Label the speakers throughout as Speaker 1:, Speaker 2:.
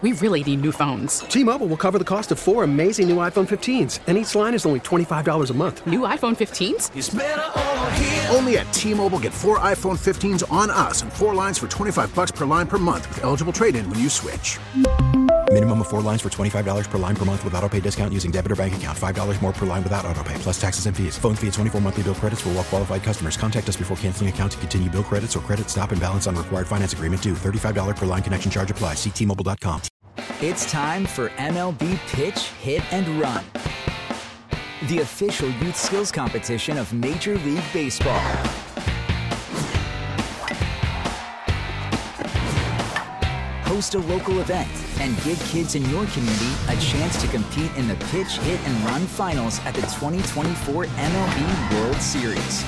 Speaker 1: We really need new phones.
Speaker 2: T-Mobile will cover the cost of 4 amazing new iPhone 15s, and each line is only $25 a month.
Speaker 1: New iPhone 15s?
Speaker 3: It's better over here.
Speaker 4: Only at T-Mobile, get 4 iPhone 15s on us and 4 lines for $25 per line per month with eligible trade-in when you switch.
Speaker 5: Minimum of 4 lines for $25 per line per month with autopay discount using debit or bank account. $5 more per line without autopay, plus taxes and fees. Phone fee at 24 monthly bill credits for well-qualified customers. Contact us before canceling account to continue bill credits or credit stop and balance on required finance agreement due. $35 per line connection charge applies. See T-Mobile.com.
Speaker 6: It's time for MLB Pitch, Hit, and Run, the official youth skills competition of Major League Baseball. Host a local event and give kids in your community a chance to compete in the Pitch, Hit, and Run finals at the 2024 MLB World Series.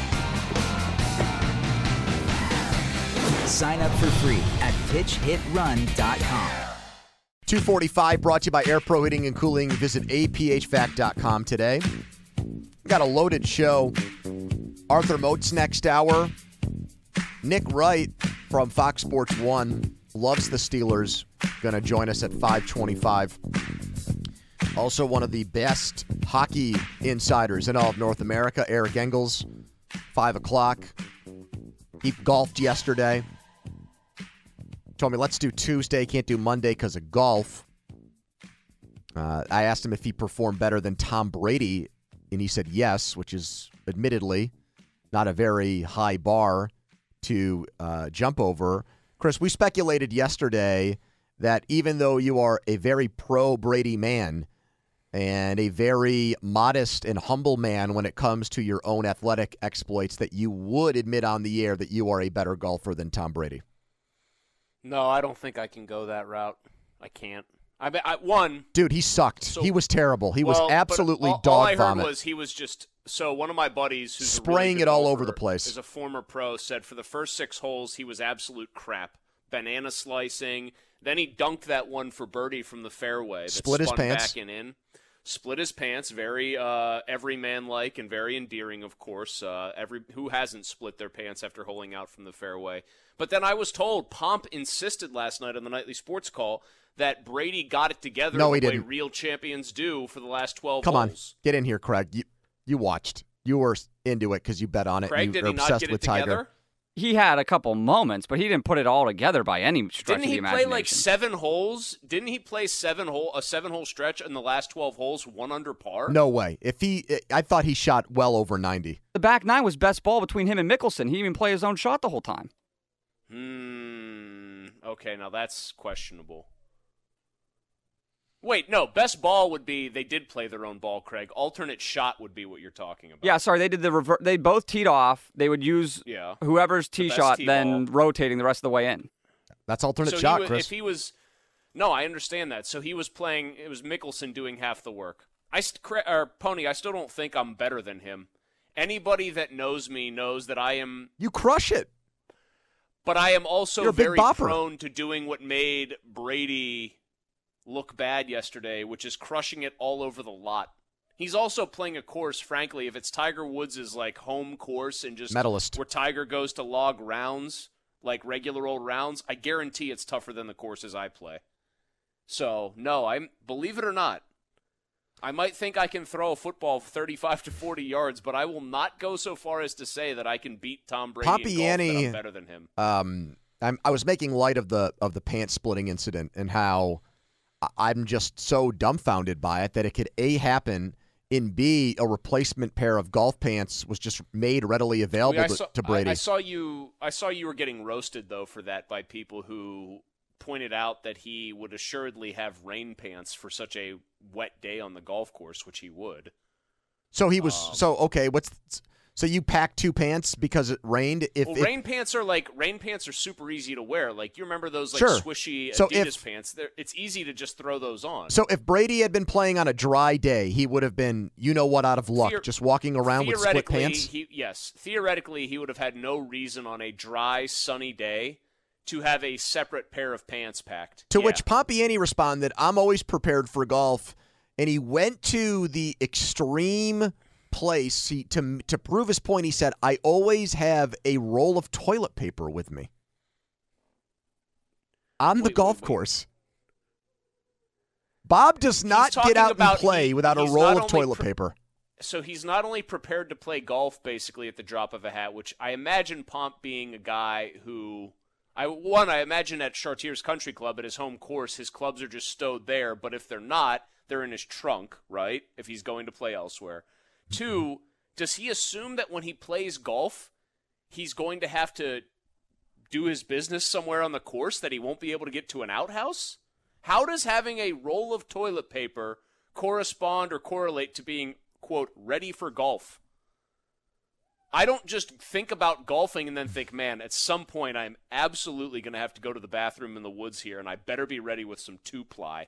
Speaker 6: Sign up for free at pitchhitrun.com.
Speaker 7: 245 brought to you by Air Pro Heating and Cooling. Visit aphvac.com today. Got a loaded show. Arthur Moats next hour. Nick Wright from Fox Sports 1 loves the Steelers. Going to join us at 5:25. Also one of the best hockey insiders in all of North America, Eric Engels, 5 o'clock. He golfed yesterday. Told me, let's do Tuesday, can't do Monday because of golf. I asked him if he performed better than Tom Brady, and he said yes, which is admittedly not a very high bar to jump over. Chris, we speculated yesterday that even though you are a very pro-Brady man and a very modest and humble man when it comes to your own athletic exploits, that you would admit on the air that you are a better golfer than Tom Brady.
Speaker 8: No, I don't think I can go that route. I can't. One.
Speaker 7: Dude, he sucked. He was terrible. He was absolutely dog
Speaker 8: all I
Speaker 7: vomit.
Speaker 8: heard was he was just one of my buddies who's
Speaker 7: spraying it all over the place.
Speaker 8: Is a former pro, said for the first 6 holes he was absolute crap. Banana slicing. Then he dunked that one for birdie from the fairway. That
Speaker 7: split his pants.
Speaker 8: Back and in. Split his pants. Very everyman-like and very endearing, of course. Who hasn't split their pants after holing out from the fairway? But then I was told, Pomp insisted last night on the Nightly Sports Call that Brady got it together the way real champions do for the last 12
Speaker 7: Come
Speaker 8: holes.
Speaker 7: on. Get in here, Craig. You watched. You were into it because you bet on it.
Speaker 8: Craig,
Speaker 7: and you
Speaker 8: did
Speaker 7: were
Speaker 8: he not
Speaker 7: obsessed
Speaker 8: get
Speaker 7: with
Speaker 8: it together?
Speaker 7: Tiger.
Speaker 9: He had a couple moments, but he didn't put it all together by any stretch of the imagination.
Speaker 8: Didn't he play like 7 holes? Didn't he play a 7-hole stretch in the last 12 holes, 1 under par?
Speaker 7: No way. I thought he shot well over 90.
Speaker 9: The back 9 was best ball between him and Mickelson. He didn't even play his own shot the whole time.
Speaker 8: Okay, now that's questionable. Wait, no, best ball would be they did play their own ball, Craig. Alternate shot would be what you're talking about.
Speaker 9: Yeah, sorry, they did the reverse. They both teed off. They would use whoever's tee shot, then rotating the rest of the way in.
Speaker 7: That's alternate shot, Chris.
Speaker 8: If he was, no, I understand that. So he was playing. It was Mickelson doing half the work. Pony, I still don't think I'm better than him. Anybody that knows me knows that I am.
Speaker 7: You crush it.
Speaker 8: But I am also very
Speaker 7: bopper.
Speaker 8: prone to doing what made Brady look bad yesterday, which is crushing it all over the lot. He's also playing a course, frankly, if it's Tiger Woods' like home course and just
Speaker 7: medalist
Speaker 8: where Tiger goes to log rounds, like regular old rounds, I guarantee it's tougher than the courses I play. So, no, believe it or not, I might think I can throw a football 35 to 40 yards, but I will not go so far as to say that I can beat Tom Brady and I'm better than him.
Speaker 7: I was making light of the pants splitting incident and how I'm just so dumbfounded by it that it could A, happen, and B, a replacement pair of golf pants was just made readily available to Brady.
Speaker 8: I saw you were getting roasted, though, for that by people who pointed out that he would assuredly have rain pants for such a wet day on the golf course, which he would.
Speaker 7: So he was okay. So you packed 2 pants because it rained?
Speaker 8: Rain pants are super easy to wear. Like, you remember those swishy Adidas pants? It's easy to just throw those on.
Speaker 7: So if Brady had been playing on a dry day, he would have been, out of luck, just walking around with split pants?
Speaker 8: Theoretically, he would have had no reason on a dry, sunny day to have a separate pair of pants packed.
Speaker 7: To which Pompiani responded, I'm always prepared for golf. And he went to the extreme place to prove his point. He said, I always have a roll of toilet paper with me on the golf course. Bob does not get out and play without a roll of toilet paper.
Speaker 8: So he's not only prepared to play golf basically at the drop of a hat, which I imagine Pomp being a guy who I imagine at Chartiers Country Club at his home course, his clubs are just stowed there, but if they're not, they're in his trunk, right? If he's going to play elsewhere. 2, does he assume that when he plays golf, he's going to have to do his business somewhere on the course, that he won't be able to get to an outhouse? How does having a roll of toilet paper correspond or correlate to being, quote, ready for golf? I don't just think about golfing and then think, man, at some point I'm absolutely going to have to go to the bathroom in the woods here, and I better be ready with some 2-ply.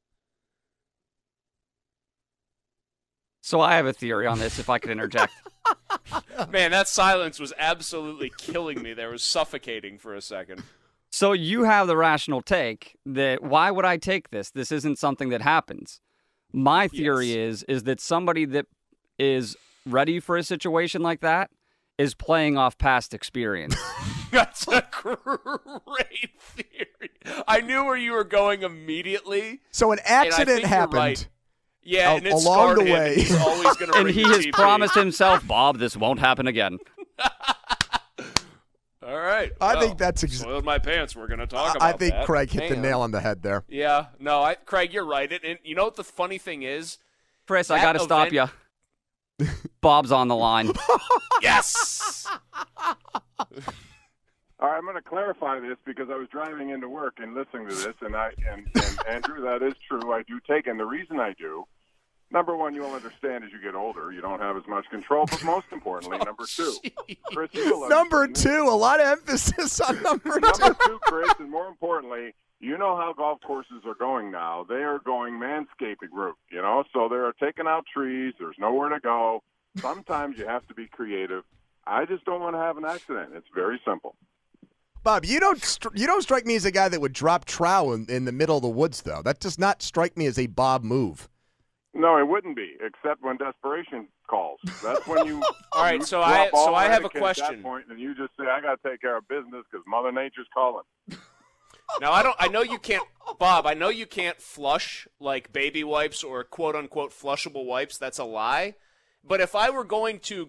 Speaker 9: So I have a theory on this, if I could interject.
Speaker 8: Man, that silence was absolutely killing me. There was suffocating for a second.
Speaker 9: So you have the rational take that why would I take this? This isn't something that happens. My theory is that somebody that is ready for a situation like that is playing off past experience.
Speaker 8: That's a great theory. I knew where you were going immediately.
Speaker 7: So an accident happened.
Speaker 8: Right. Yeah, and it
Speaker 7: along the
Speaker 8: scarred him,
Speaker 7: way.
Speaker 8: and he's always going to
Speaker 9: and he has promised himself, Bob, this won't happen again.
Speaker 8: All right.
Speaker 7: I think that's
Speaker 8: soiled my pants. We're going to talk about
Speaker 7: I think
Speaker 8: that.
Speaker 7: Craig hit the nail on the head there.
Speaker 8: Yeah. No, Craig, you're right. And you know what the funny thing is?
Speaker 9: Chris, I got to stop you. Bob's on the line.
Speaker 8: Yes.
Speaker 3: All right, I'm going to clarify this because I was driving into work and listening to this, and Andrew, that is true. I do take, and the reason I do, number one, you'll understand as you get older, you don't have as much control, but most importantly, number 2, Chris,
Speaker 7: number 2, a lot of emphasis on number 2.
Speaker 3: Number 2, Chris, and more importantly, you know how golf courses are going now. They are going manscaping route, so they're taking out trees. There's nowhere to go. Sometimes you have to be creative. I just don't want to have an accident. It's very simple.
Speaker 7: Bob, you don't strike me as a guy that would drop trow in the middle of the woods, though. That does not strike me as a Bob move.
Speaker 3: No, it wouldn't be, except when desperation calls. That's when you.
Speaker 8: All right, so I have a question.
Speaker 3: At that point, and you just say, "I got to take care of business because Mother Nature's calling."
Speaker 8: Now I know you can't, Bob. I know you can't flush like baby wipes or quote unquote flushable wipes. That's a lie. But if I were going to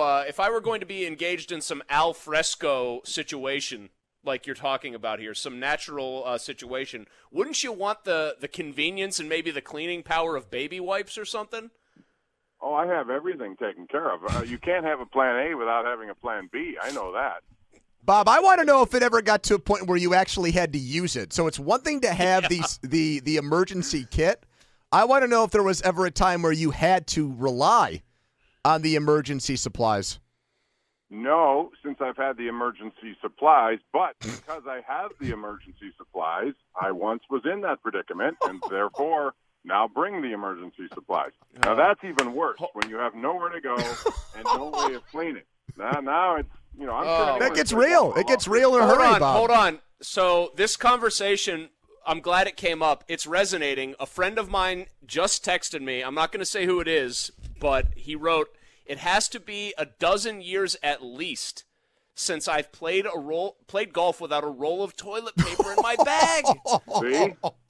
Speaker 8: be engaged in some al fresco situation like you're talking about here, some natural situation, wouldn't you want the convenience and maybe the cleaning power of baby wipes or something?
Speaker 3: Oh, I have everything taken care of. You can't have a plan A without having a plan B. I know that.
Speaker 7: Bob, I want to know if it ever got to a point where you actually had to use it. So it's one thing to have the emergency kit. I want to know if there was ever a time where you had to rely on the emergency supplies.
Speaker 3: No, since I've had the emergency supplies, but because I have the emergency supplies, I once was in that predicament, and therefore now bring the emergency supplies. Now that's even worse when you have nowhere to go and no way of cleaning. Now it's,
Speaker 7: that gets real. It gets real in a hurry, Bob.
Speaker 8: Hold on. So this conversation, I'm glad it came up. It's resonating. A friend of mine just texted me. I'm not going to say who it is, but he wrote, "It has to be a dozen years at least since I've played golf without a roll of toilet paper in my bag."
Speaker 3: See?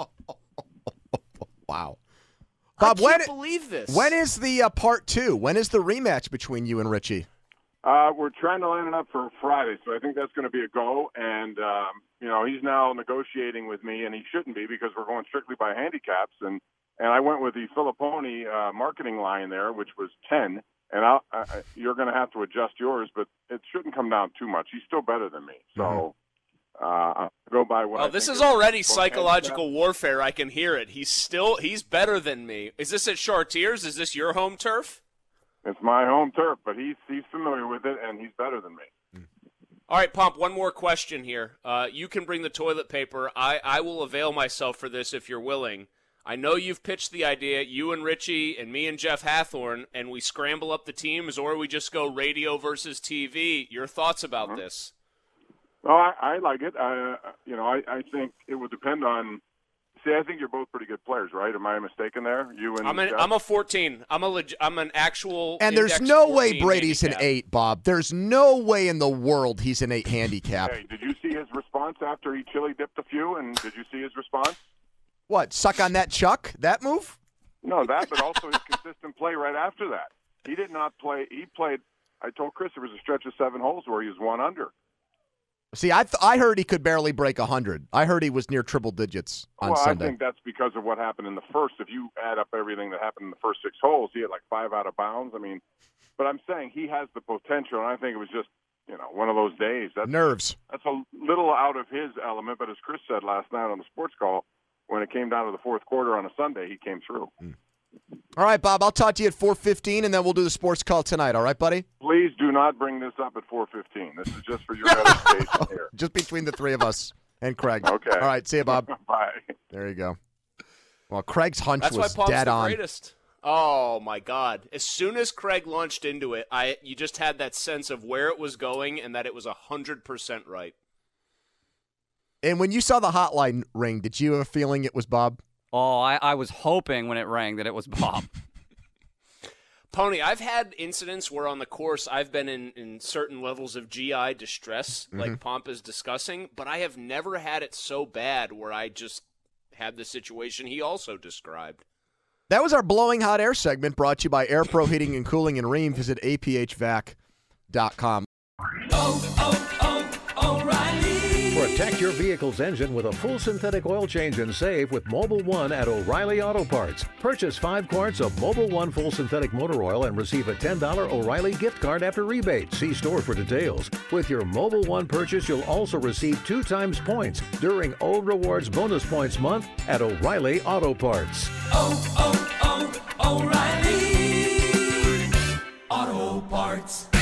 Speaker 7: Wow.
Speaker 8: Bob, I can't believe this.
Speaker 7: When is the part 2? When is the rematch between you and Richie?
Speaker 3: We're trying to line it up for Friday, so I think that's going to be a go. And, he's now negotiating with me, and he shouldn't be because we're going strictly by handicaps. And I went with the Filipponi marketing line there, which was 10. And you're going to have to adjust yours, but it shouldn't come down too much. He's still better than me. So I'll go by what I
Speaker 8: this
Speaker 3: think
Speaker 8: is already psychological warfare. I can hear it. He's better than me. Is this at Chartiers? Is this your home turf?
Speaker 3: It's my home turf, but he's familiar with it, and he's better than me.
Speaker 8: All right, Pomp, one more question here. You can bring the toilet paper. I will avail myself for this if you're willing. I know you've pitched the idea, you and Richie and me and Jeff Hathorn, and we scramble up the teams, or we just go radio versus TV. Your thoughts about this?
Speaker 3: Well, I like it. I think it would depend on. See, I think you're both pretty good players, right? Am I mistaken there? You and
Speaker 8: I'm a 14. I'm an actual.
Speaker 7: And there's no way Brady's handicap. An 8, Bob. There's no way in the world he's an 8 handicap.
Speaker 3: Hey, did you see his response after he chili dipped a few? And did you see his response?
Speaker 7: What, suck on that Chuck? That move?
Speaker 3: No, that, but also his consistent play right after that. He did not play. He played. I told Chris there was a stretch of 7 holes where he was 1 under.
Speaker 7: See, I heard he could barely break 100. I heard he was near triple digits on Sunday.
Speaker 3: I think that's because of what happened in the first. If you add up everything that happened in the first 6 holes, he had like 5 out of bounds. I mean, but I'm saying he has the potential, and I think it was just, one of those days.
Speaker 7: Nerves.
Speaker 3: That's a little out of his element, but as Chris said last night on the sports call, when it came down to the fourth quarter on a Sunday, he came through.
Speaker 7: All right, Bob, I'll talk to you at 4:15, and then we'll do the sports call tonight. All right, buddy?
Speaker 3: Please do not bring this up at 4:15. This is just for your edification here.
Speaker 7: Just between the 3 of us and Craig.
Speaker 3: Okay.
Speaker 7: All right, see you, Bob.
Speaker 3: Bye.
Speaker 7: There you go. Well, Craig's hunch
Speaker 8: That's
Speaker 7: was
Speaker 8: why Paul's
Speaker 7: dead
Speaker 8: the
Speaker 7: on.
Speaker 8: Greatest. Oh, my God. As soon as Craig launched into it, you just had that sense of where it was going and that it was 100% right.
Speaker 7: And when you saw the hotline ring, did you have a feeling it was Bob?
Speaker 9: Oh, I was hoping when it rang that it was Bob.
Speaker 8: Pony, I've had incidents where on the course I've been in certain levels of GI distress, like Pomp is discussing, but I have never had it so bad where I just had the situation he also described.
Speaker 7: That was our Blowing Hot Air segment brought to you by Air Pro Heating and Cooling in Ream. Visit aphvac.com.
Speaker 10: Protect your vehicle's engine with a full synthetic oil change and save with Mobil 1 at O'Reilly Auto Parts. Purchase 5 quarts of Mobil 1 full synthetic motor oil and receive a $10 O'Reilly gift card after rebate. See store for details. With your Mobil 1 purchase, you'll also receive 2 times points during O Rewards Bonus Points Month at O'Reilly Auto Parts.
Speaker 11: O'Reilly Auto Parts.